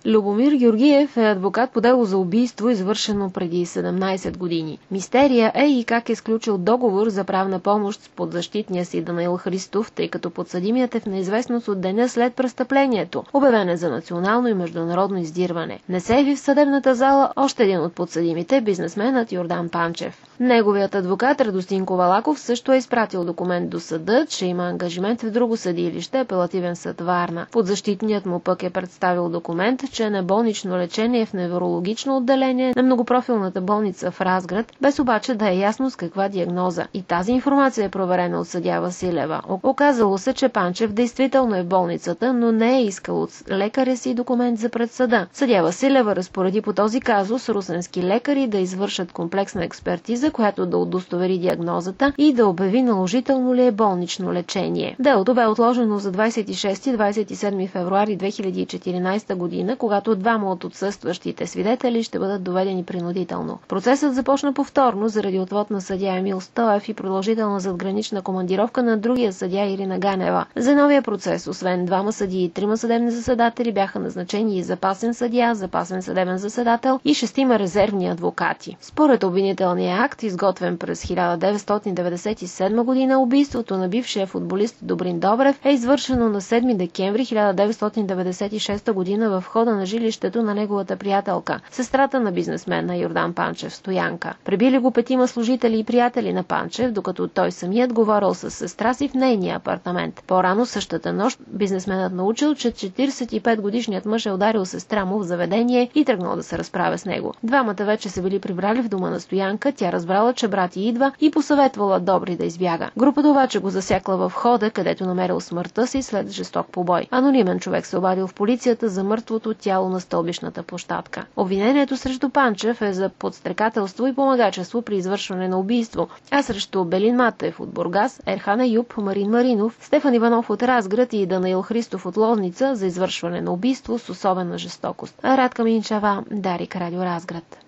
Любомир Георгиев е адвокат по дело за убийство, извършено преди 17 години. Мистерия е и как е сключил договор за правна помощ с подзащитния си Данаил Христов, тъй като подсъдимият е в неизвестност от деня след престъплението, обявен е за национално и международно издирване. Не се яви в съдебната зала още един от подсъдимите, бизнесменът Йордан Панчев. Неговият адвокат Радостин Ковалаков също е изпратил документ до съда, че има ангажимент в друго съдилище, апелативен съд Варна. Подзащитният му пък е представил документ, че е на болнично лечение в неврологично отделение на многопрофилната болница в Разград, без обаче да е ясно с каква диагноза. И тази информация е проверена от съдия Василева. Оказало се, че Панчев действително е в болницата, но не е искал от лекаря си документ за пред съда. Съдия Василева разпореди по този казус русенски лекари да извършат комплексна експертиза, която да удостовери диагнозата и да обяви наложително ли е болнично лечение. Делото бе отложено за 26-27 февруари 2014 година, когато двама от отсъстващите свидетели ще бъдат доведени принудително. Процесът започна повторно заради отвод на съдия Емил Стоев и продължителна задгранична командировка на другия съдия Ирина Ганева. За новия процес, освен двама съдии и трима съдебни заседатели, бяха назначени и запасен съдия, запасен съдебен заседател и 6 резервни адвокати. Според обвинителния акт, изготвен през 1997 година, убийството на бившия футболист Добрин Добрев е извършено на 7 декември 1996 година в хода на жилището на неговата приятелка, сестрата на бизнесмена Йордан Панчев, Стоянка. Пребили го 5 служители и приятели на Панчев, докато той самият говорил с сестра си в нейния апартамент. По-рано същата нощ бизнесменът научил, че 45-годишният мъж е ударил сестра му в заведение и тръгнал да се разправя с него. Двамата вече се били прибрали в дома на Стоянка, тя разбрала, че брат й идва и посъветвала Добри да избяга. Групата обаче го засякла в хода, където намерил смъртта си след жесток побой. Анонимен човек се обадил в полицията за мъртвото тяло на стълбищната площадка. Обвинението срещу Панчев е за подстрекателство и помагачество при извършване на убийство, а срещу Белин Матев от Бургас, Ерхан Аюб, Марин Маринов, Стефан Иванов от Разград и Данаил Христов от Лозница за извършване на убийство с особена жестокост. Радка Минчева, Дарик, Радио Разград.